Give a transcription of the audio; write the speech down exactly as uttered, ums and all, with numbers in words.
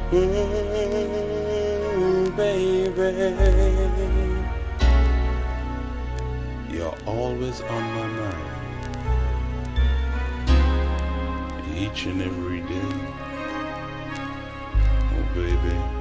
Mm, baby, you're always on my mind, each and every day. Oh, baby.